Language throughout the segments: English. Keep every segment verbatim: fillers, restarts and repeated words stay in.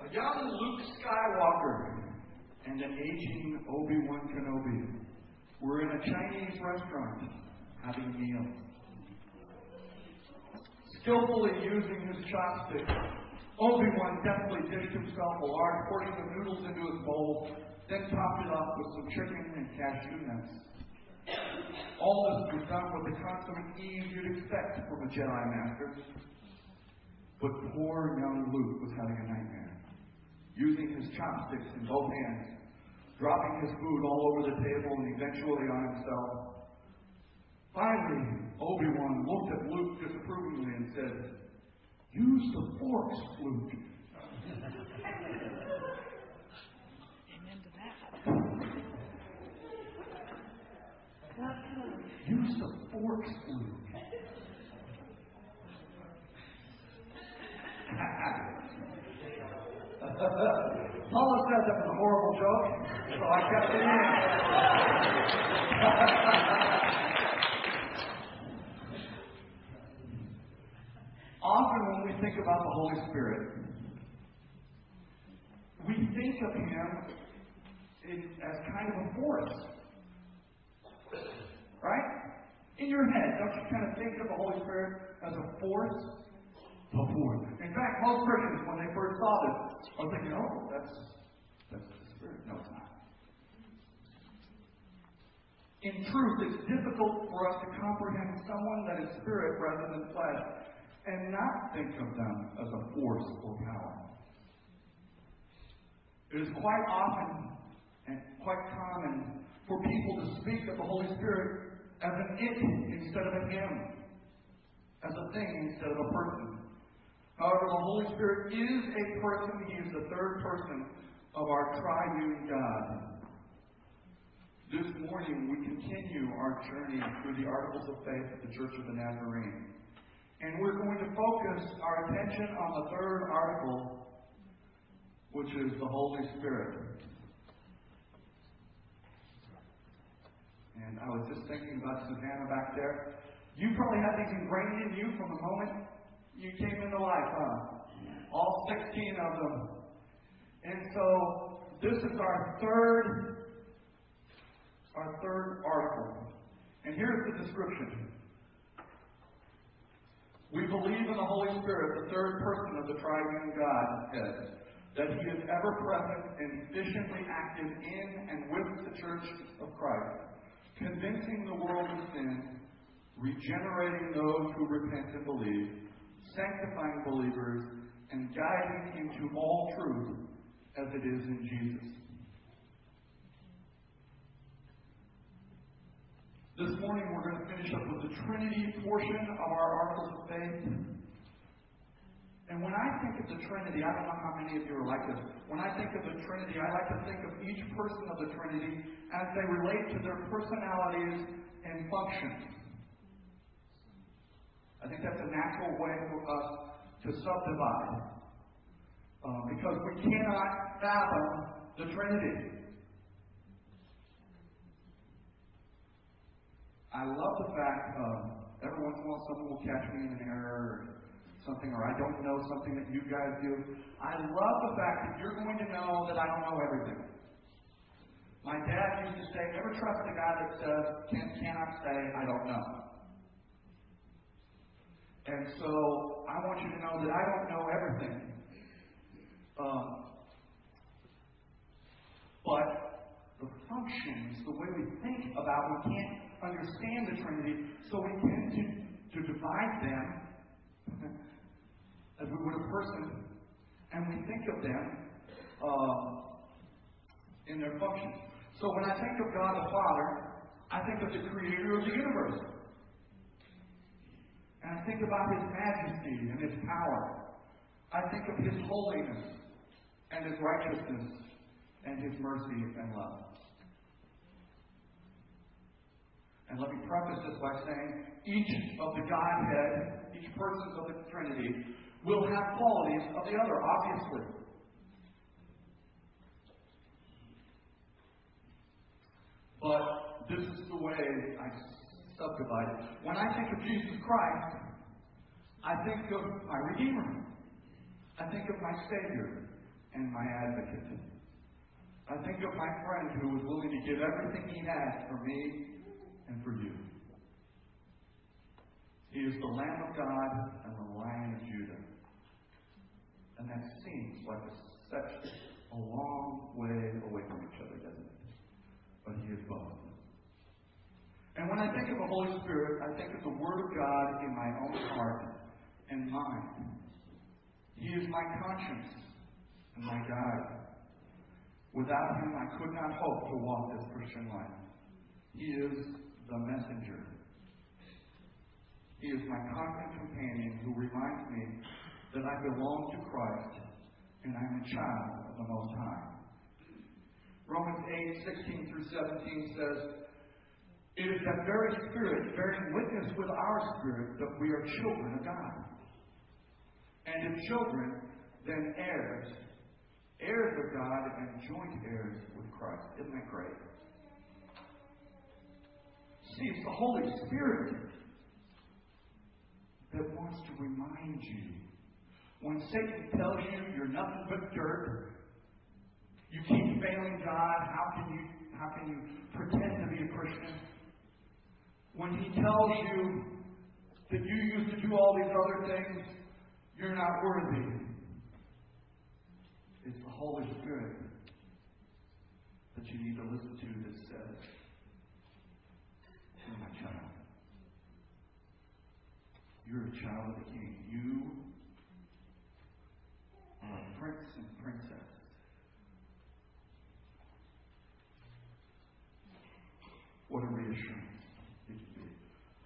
A young Luke Skywalker and an aging Obi-Wan Kenobi were in a Chinese restaurant having a meal. Skillfully using his chopsticks, Obi-Wan deftly dished himself a large portion of noodles into his bowl, then topped it off with some chicken and cashew nuts. All this was done with the consummate ease you'd expect from a Jedi Master. But poor young Luke was having a nightmare. Using his chopsticks in both hands, dropping his food all over the table and eventually on himself. Finally, Obi-Wan looked at Luke disapprovingly and said, "Use the forks, Luke." Amen to that. Use the forks, Luke. Paula said that was a horrible joke, so I kept it in. Often when we think about the Holy Spirit, we think of Him in, as kind of a force. Right? In your head, don't you kind of think of the Holy Spirit as a force? A force. In fact, most Christians, when they first saw this, are thinking, oh, that's, that's the Spirit. No, it's not. In truth, it's difficult for us to comprehend someone that is spirit rather than flesh and not think of them as a force or power. It is quite often and quite common for people to speak of the Holy Spirit as an it instead of a him, as a thing instead of a person. However, the Holy Spirit is a person. He is the third person of our triune God. This morning, we continue our journey through the Articles of Faith of the Church of the Nazarene. And we're going to focus our attention on the third article, which is the Holy Spirit. And I was just thinking about Susanna back there. You probably had these ingrained in you from the moment you came into life, huh? All sixteen of them. And so, this is our third, our third article. And here's the description. We believe in the Holy Spirit, the third person of the triune Godhead, that He is ever present and efficiently active in and with the Church of Christ, convincing the world of sin, regenerating those who repent and believe, sanctifying believers, and guiding into all truth as it is in Jesus. This morning we're going to finish up with the Trinity portion of our Articles of Faith. And when I think of the Trinity, I don't know how many of you are like this. When I think of the Trinity, I like to think of each person of the Trinity as they relate to their personalities and functions. I think that's a natural way for us to subdivide. Uh, because we cannot fathom the Trinity. I love the fact um, every once in a while someone will catch me in an error or something, or I don't know something that you guys do. I love the fact that you're going to know that I don't know everything. My dad used to say, never trust a guy that says, can, cannot say, I don't know. And so, I want you to know that I don't know everything. Um, but the functions, the way we think about, we can't understand the Trinity, so we tend to, to divide them as we would a person, and we think of them uh, in their functions. So when I think of God the Father, I think of the Creator of the universe. And I think about His majesty and His power. I think of His holiness and His righteousness and His mercy and love. And let me preface this by saying each of the Godhead, each person of the Trinity, will have qualities of the other, obviously. But this is the way I subdivide it. When I think of Jesus Christ, I think of my Redeemer. I think of my Savior. and my advocate. I think of my friend who was willing to give everything he had for me and for you. He is the Lamb of God and the Lion of Judah. And that seems like a, such a long way away from each other, doesn't it? But He is both. And when I think of the Holy Spirit, I think of the Word of God in my own heart and mind. He is my conscience and my guide. Without Him, I could not hope to walk this Christian life. He is the messenger. He is my constant companion who reminds me that I belong to Christ and I'm a child of the Most High. Romans eight, sixteen through seventeen says, "It is that very Spirit bearing witness with our spirit that we are children of God. And if children, then heirs, heirs of God and joint heirs with Christ." Isn't that great? See, it's the Holy Spirit that wants to remind you. When Satan tells you you're nothing but dirt, you keep failing God, how can you how can you pretend to be a Christian? When he tells you that you used to do all these other things, you're not worthy. It's the Holy Spirit that you need to listen to that says, "You're my child. You're a child of the King. You are a prince and princess." What a reassurance it can be.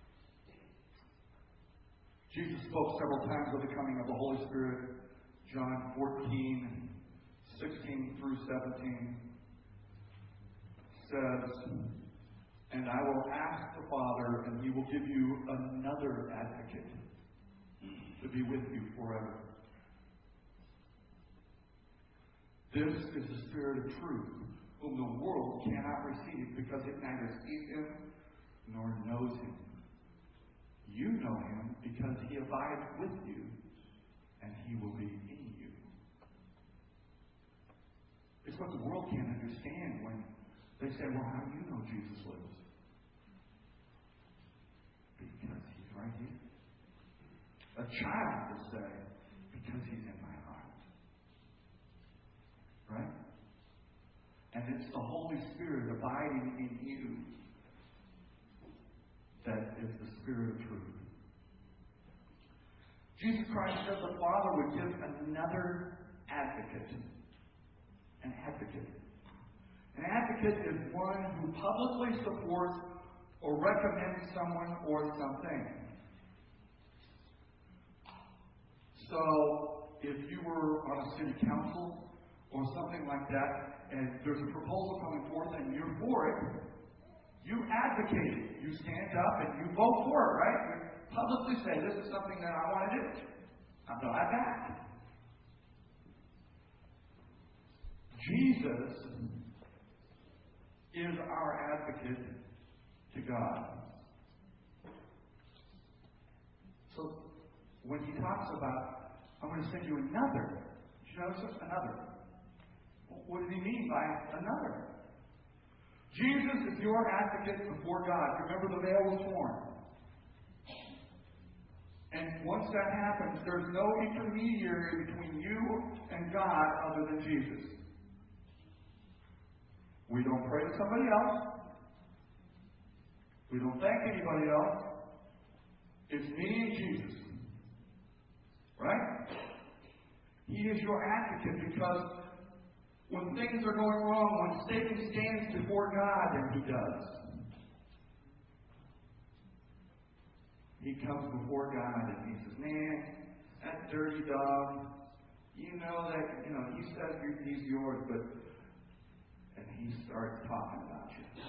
Jesus spoke several times of the coming of the Holy Spirit. John fourteen, sixteen through seventeen says, "And I will ask the Father, and He will give you another advocate to be with you forever. This is the Spirit of truth, whom the world cannot receive, because it neither sees Him nor knows Him. You know Him, because He abides with you, and He will be in you." It's what the world can't understand when they say, "Well, how do you know Jesus lives?" Because He's right here. A child will say, "Because He's in my heart." Right? And it's the Holy Spirit abiding in you that is the Spirit of truth. Jesus Christ said the Father would give another advocate. An advocate. An advocate is one who publicly supports or recommends someone or something. So, if you were on a city council or something like that, and there's a proposal coming forth and you're for it, you advocate it. You stand up and you vote for it, right? You publicly say, "This is something that I want to do. I'm glad back." Jesus is our advocate to God. So, when He talks about, "I'm going to send you another," did you notice it? Another. What does He mean by another? Jesus is your advocate before God. Remember, the veil was torn. And once that happens, there's no intermediary between you and God other than Jesus. We don't pray to somebody else. We don't thank anybody else. It's me and Jesus. Right? He is your advocate, because when things are going wrong, when Satan stands before God, and he does, he comes before God and he says, "Man, that dirty dog, you know that, you know, he says he's yours, but," and he starts talking about you.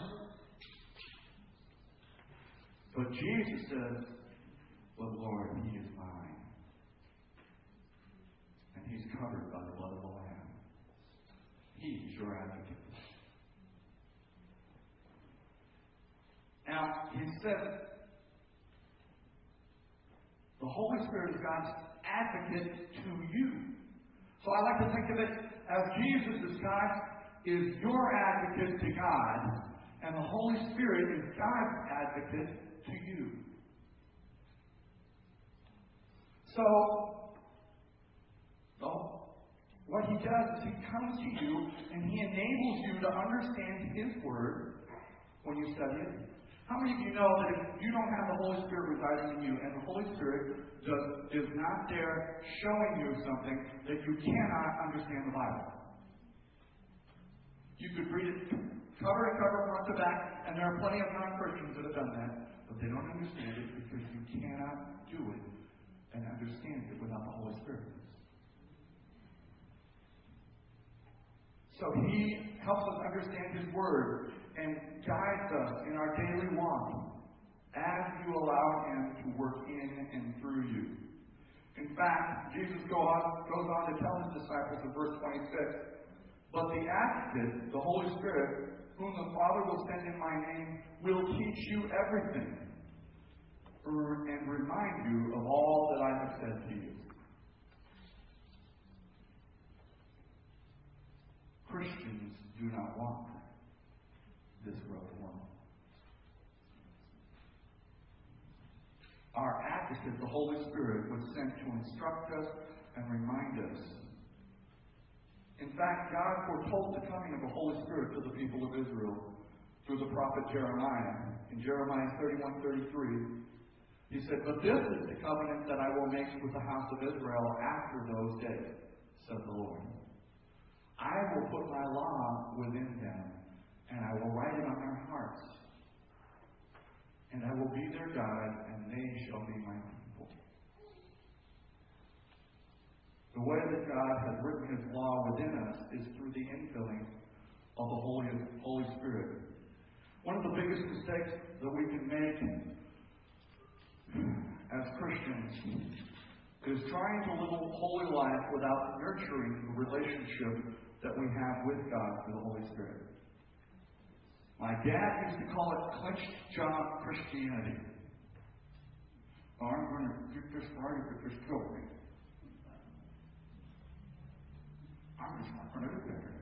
But Jesus says, "But Lord, he is mine. And he's covered by the blood of the Lamb. He's your advocate." Now, he said, the Holy Spirit is God's advocate to you. So I like to think of it as Jesus is God, is your advocate to God, and the Holy Spirit is God's advocate to you. So, well, what he does is he comes to you and he enables you to understand his word when you study it. How many of you know that if you don't have the Holy Spirit residing in you, and the Holy Spirit does, is not there showing you something, that you cannot understand the Bible? You could read it cover to cover, front to back, and there are plenty of non-Christians that have done that, but they don't understand it because you cannot do it and understand it without the Holy Spirit. So He helps us understand His Word and guides us in our daily walk as you allow Him to work in and through you. In fact, Jesus go on, goes on to tell His disciples in verse twenty-six, "But the Advocate, the Holy Spirit, whom the Father will send in my name, will teach you everything and remind you of all that I have said to you." Christians do not want this road alone. Our advocate, the Holy Spirit, was sent to instruct us and remind us. In fact, God foretold the coming of the Holy Spirit to the people of Israel through the prophet Jeremiah. In Jeremiah thirty-one thirty-three, he said, "But this is the covenant that I will make with the house of Israel after those days, said the Lord. I will put my law within them, and I will write it on their hearts. And I will be their God, and they shall be my people." The way that God has written His law within us is through the infilling of the Holy, Holy Spirit. One of the biggest mistakes that we can make as Christians is trying to live a holy life without nurturing the relationship that we have with God through the Holy Spirit. My dad used to call it clenched jaw Christianity. "Oh, I'm going to get this right if it just kills me. I'm just not going to do that."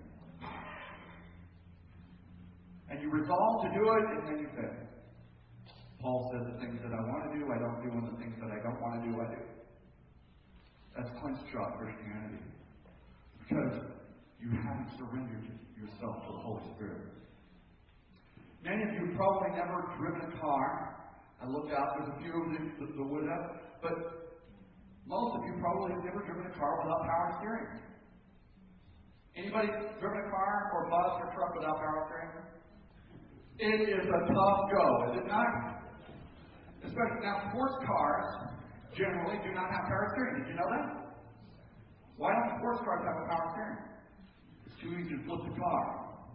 And you resolve to do it, and then you fail. Paul said, "The things that I want to do, I don't do, and the things that I don't want to do, I do." That's clenched jaw Christianity. Because you haven't surrendered yourself to the Holy Spirit. Many of you have probably never driven a car. I looked out, there's a few of them that would have, but most of you probably have never driven a car without power steering. Anybody driven a car or bus or truck without power steering? It is a tough go, is it not? Especially now, sports cars generally do not have power steering. Did you know that? Why don't sports cars have a power steering? It's too easy to flip the car.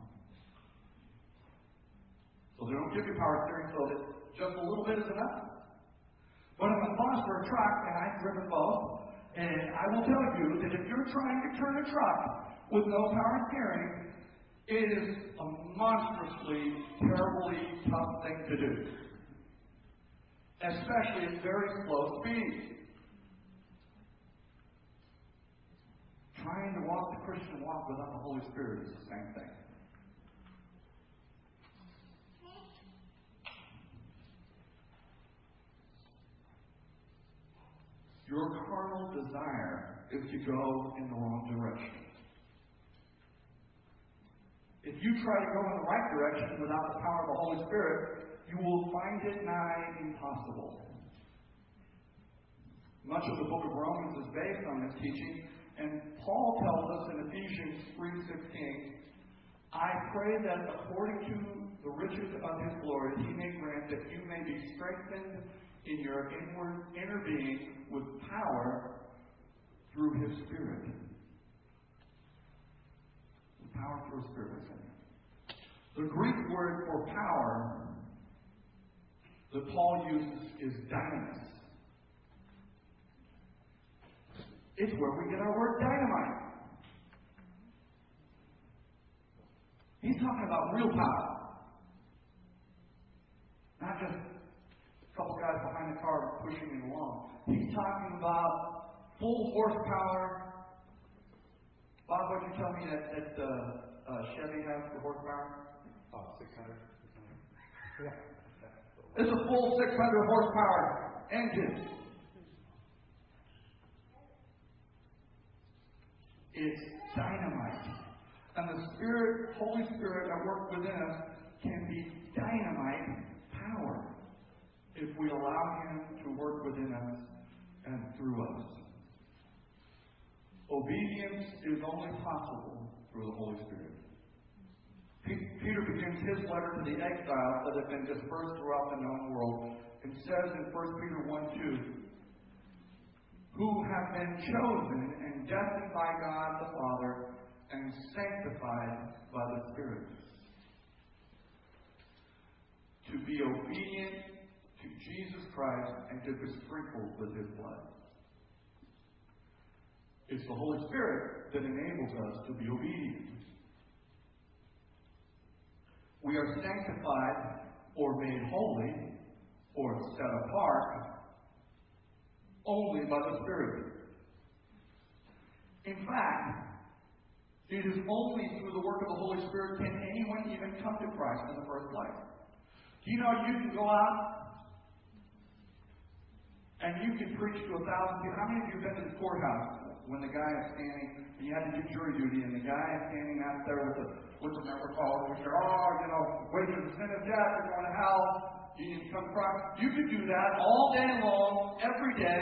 So they don't give you power steering, so that just a little bit is enough. But I'm a bus or a truck, and I've driven both, and I will tell you that if you're trying to turn a truck with no power steering, it is a monstrously, terribly tough thing to do. Especially at very slow speed. Trying to walk the Christian walk without the Holy Spirit is the same thing. Your carnal desire is to go in the wrong direction. If you try to go in the right direction without the power of the Holy Spirit, you will find it nigh impossible. Much of the book of Romans is based on this teaching, and Paul tells us in Ephesians three sixteen, "I pray that according to the riches of His glory, He may grant that you may be strengthened in your inward inner being with power through His Spirit." The power through His Spirit. The Greek word for power that Paul uses is dynamis. It's where we get our word dynamite. He's talking about real power. Not just a couple guys behind the car pushing it along. He's talking about full horsepower, Bob, what'd you tell me that, that uh, uh, Chevy has for horsepower? Oh, six hundred. Yeah. It's a full six hundred horsepower engine. It's dynamite. And the Spirit, Holy Spirit at work within us can be dynamite power if we allow Him to work within us and through us. Obedience is only possible through the Holy Spirit. Peter begins his letter to the exiles that have been dispersed throughout the known world and says in First Peter one two, who have been chosen and destined by God the Father and sanctified by the Spirit to be obedient to Jesus Christ and to be sprinkled with His blood. It's the Holy Spirit that enables us to be obedient. We are sanctified or made holy or set apart only by the Spirit. In fact, it is only through the work of the Holy Spirit can anyone even come to Christ in the first place. Do you know you can go out and you can preach to a thousand people? How many of you have been to the courthouse when the guy is standing and you had to do jury duty and the guy is standing out there with the with the microphone and you say, oh, you know, wages of sin of death, you're going to hell. You need to come to Christ. You could do that all day long, every day,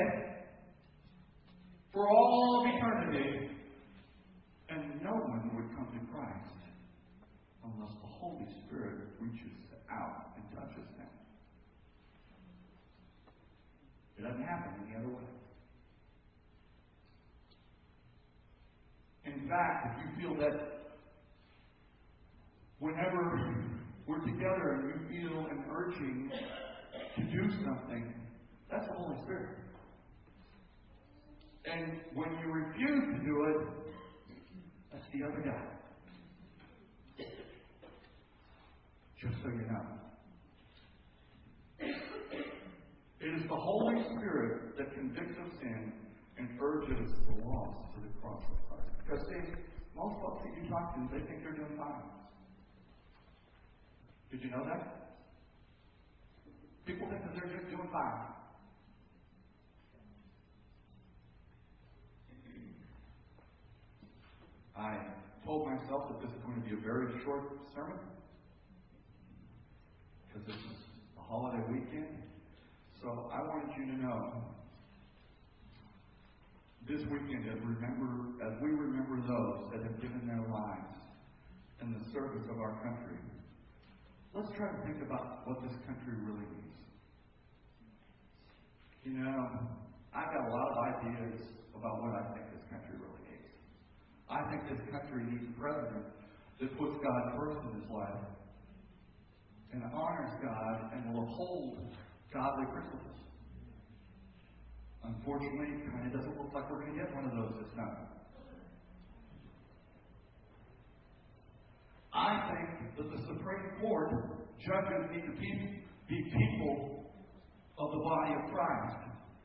for all of eternity, and no one would come to Christ unless the Holy Spirit reaches out and touches them. It doesn't happen any other way. In fact, if you feel that whenever we're together and you feel an urging to do something, that's the Holy Spirit. And when you refuse to do it, that's the other guy. Just so you know. It is the Holy Spirit that convicts of sin and urges the lost to the cross of Christ. Because see, most folks that you talk to, they think they're doing fine. Did you know that? People think that they're just doing fine. I told myself that this is going to be a very short sermon because this is a holiday weekend. So I wanted you to know this weekend as remember as we remember those that have given their lives in the service of our country. Let's try to think about what this country really needs. You know, I've got a lot of ideas about what I think this country really needs. I think this country needs a president that puts God first in his life and honors God and will uphold godly principles. Unfortunately, it kind of doesn't look like we're going to get one of those this time. I think that the Supreme Court judges need to be, be people of the body of Christ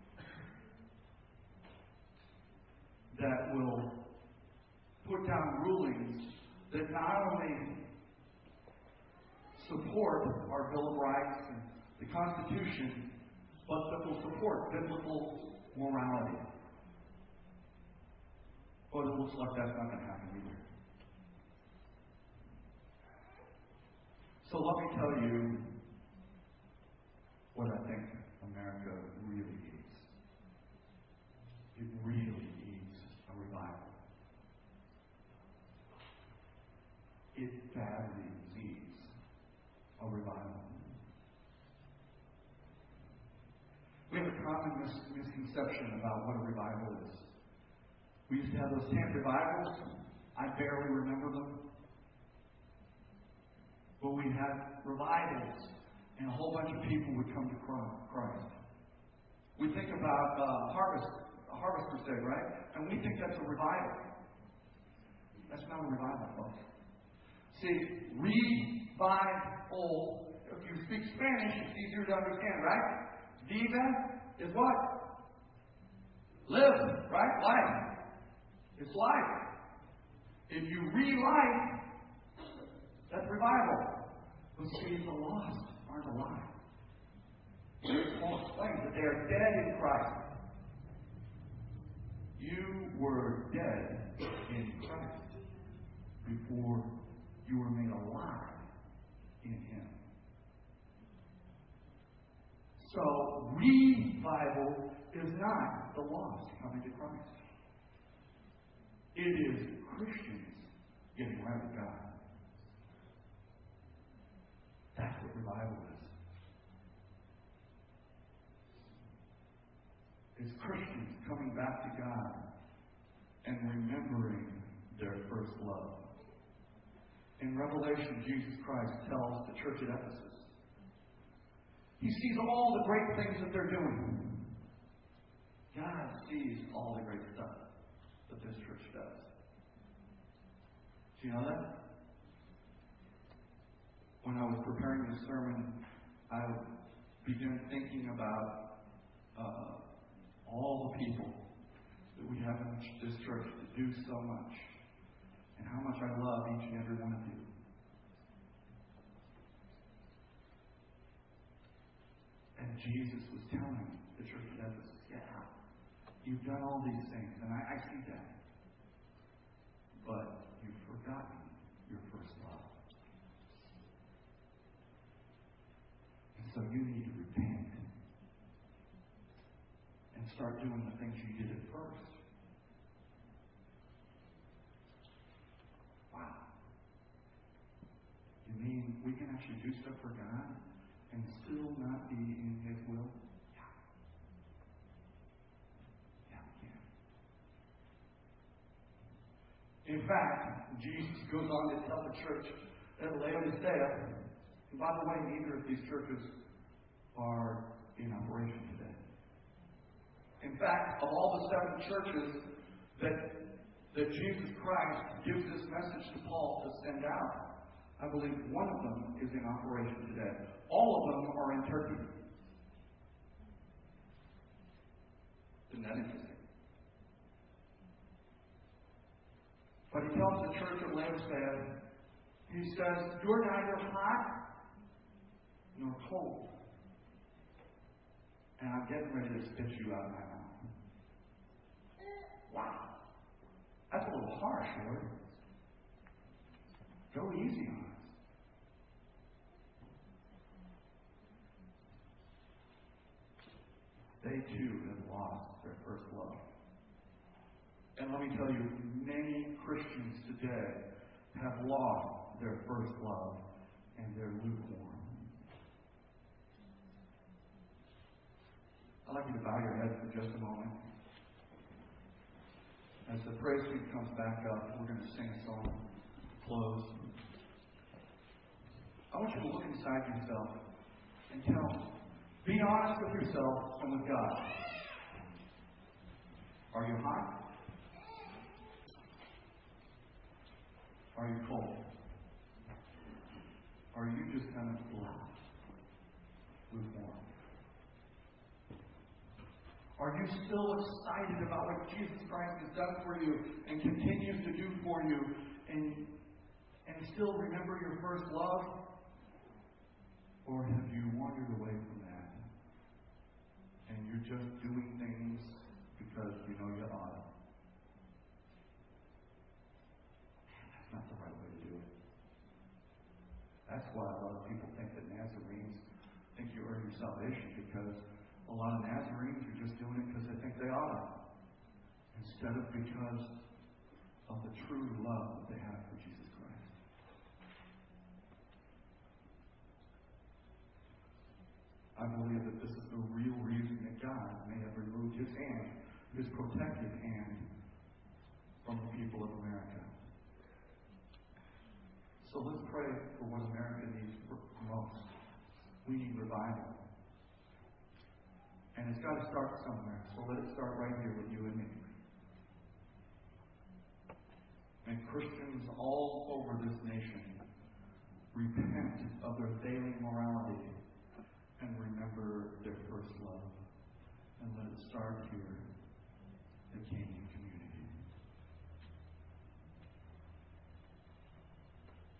that will put down rulings that not only support our Bill of Rights and the Constitution, but that will support biblical morality. But it looks like that's not going to happen either. So let me tell you what I think America really needs. It really needs a revival. It badly needs a revival. We have a common mis- misconception about what a revival is. We used to have those tent revivals. I barely remember them. But we had revivals, and a whole bunch of people would come to Christ. We think about uh, harvest, a harvest crusade, right? And we think that's a revival. That's not a revival, folks. See, revival, if you speak Spanish, it's easier to understand, right? Vida is what? Live, right? Life. It's life. If you re-life, that's revival. But see, the lost aren't alive. Paul explains that they are dead in Christ. You were dead in Christ before you were made alive in Him. So, revival is not the lost coming to Christ. It is Christians getting right with God. That's what revival is. It's Christians coming back to God and remembering their first love. In Revelation, Jesus Christ tells the church at Ephesus, He sees all the great things that they're doing. God sees all the great stuff that this church does. Do you know that? When I was preparing this sermon, I began thinking about uh, all the people that we have in this church that do so much, and how much I love each and every one of you. And Jesus was telling the church of Ephesus, yeah, you've done all these things, and I, I see that. But you've forgotten your first love. And so you need to repent and start doing the things you did at first. Wow. You mean we can actually do stuff for God and still not be in His will? Yeah. Yeah, we can. In fact, Jesus goes on to tell the church at Laodicea, and by the way, neither of these churches are in operation today. In fact, of all the seven churches that, that Jesus Christ gives this message to Paul to send out, I believe one of them is in operation today. All of them are in Turkey. Isn't that interesting? But he tells the church of Laodicea, he says, you're neither hot nor cold. And I'm getting ready to spit you out of my mouth. Wow. That's a little harsh, Lord. Go easy on us. They too have lost their first love. And let me tell you, many Christians today have lost their first love and they're lukewarm. I'd like you to bow your head for just a moment. As the praise team comes back up, we're going to sing a song to close. I want you to look inside yourself and tell, be honest with yourself and with God. Are you hot? Are you cold? Are you just kind of lukewarm? Are you still excited about what Jesus Christ has done for you and continues to do for you, and and still remember your first love? Or have you wandered away from that and you're just doing things because you know you ought to? That's not the right way to do it. That's why a lot of people think that Nazarenes think you earn your salvation, because a lot of Nazarenes are just doing it because they think they ought to, instead of because of the true love that they have for Jesus Christ. I believe that this is the real reason that God may have removed His hand, His protective hand, from the people of America. So let's pray for what America needs most. We need revival. And it's got to start somewhere. So let it start right here with you and me. And Christians all over this nation repent of their failing morality and remember their first love. And let it start here, the King.